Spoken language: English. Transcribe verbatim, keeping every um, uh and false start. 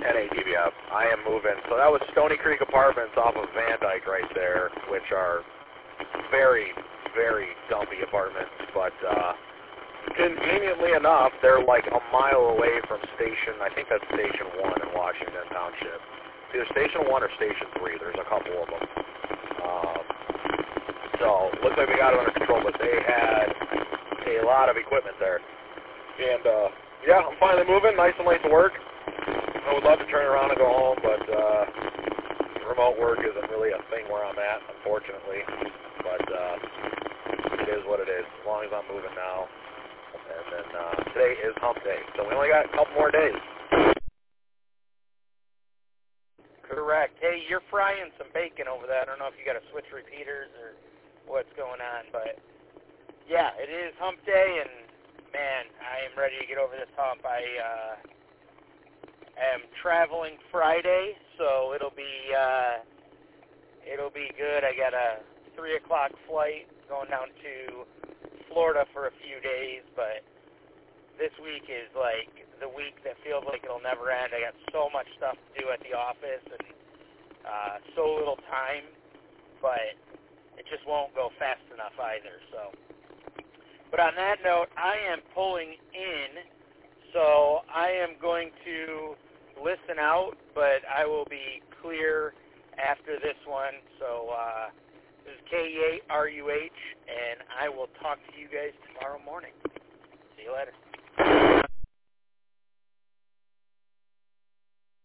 at A T V F. I am moving. So that was Stony Creek Apartments off of Van Dyke right there, which are very, very dumpy apartments. But uh, conveniently enough, they're like a mile away from Station, I think that's Station one in Washington Township. It's either Station one or Station three. There's a couple of them. Um, so looks like we got it under control, but they had a lot of equipment there. And, uh, yeah, I'm finally moving, nice and late to work. I would love to turn around and go home, but uh, remote work isn't really a thing where I'm at, unfortunately. But uh, it is what it is, as long as I'm moving now. And then uh, today is hump day, so we only got a couple more days. Correct. Hey, you're frying some bacon over there. I don't know if you got to switch repeaters or what's going on, but yeah, it is hump day, and man, I am ready to get over this hump. I uh, am traveling Friday, so it'll be uh, it'll be good. I got a three o'clock flight going down to Florida for a few days, but this week is like the week that feels like it'll never end. I got so much stuff to do at the office and uh, so little time, but it just won't go fast enough either. So, but on that note, I am pulling in, so I am going to listen out, but I will be clear after this one. So uh, this is K E eight R U H, and I will talk to you guys tomorrow morning. See you later.